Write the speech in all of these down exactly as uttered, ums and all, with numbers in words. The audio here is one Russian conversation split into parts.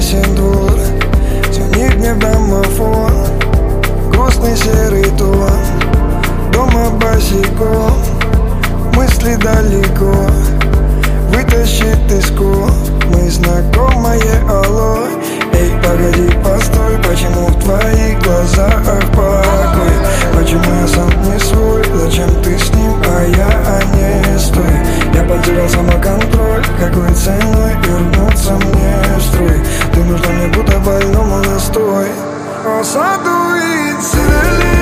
ясен двор, звонит мне домофон, грустный серый тон, дома босиком, мысли далеко, вытащит из ком мы знакомое алло. Эй, погоди, постой, почему в твоих глазах покой? Почему я сам не свой, зачем ты с ним, а я не стой? Я потерял самоконтроль, какой ценой вернуться мне в строй? Ты нужна мне будто больному настой. По саду и цели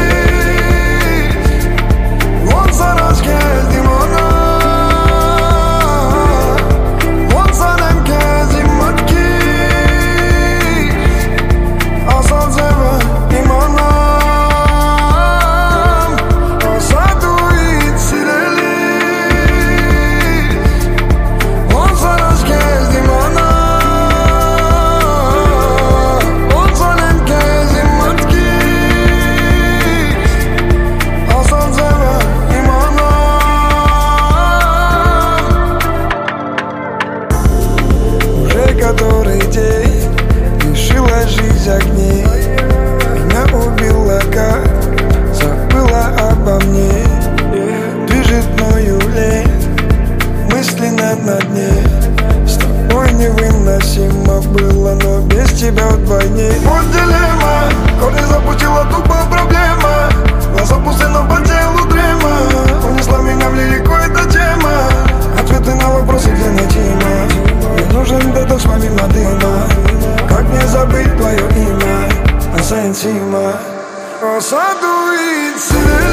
вон за разгель димона, вон за немке зиматки, а садзева имана. По саду и цели вон за разгель димона, вон за немке зиматки, а садзева имана. Уже который день лишила жизнь огней, меня убила, как забыла обо мне. Движет мною лень, мысленно на дне. С тобой невыносимо было, но без тебя вдвойне. Вот дилемма, корни запустила тупо проблема. Глаза пусты, но по телу дрема. Унесла меня в лирику эта тема. Ответы на вопросы, где найти ма. Мне нужен детокс помимо дыма. Как не забыть твое имя, Асенсима? По саду и цели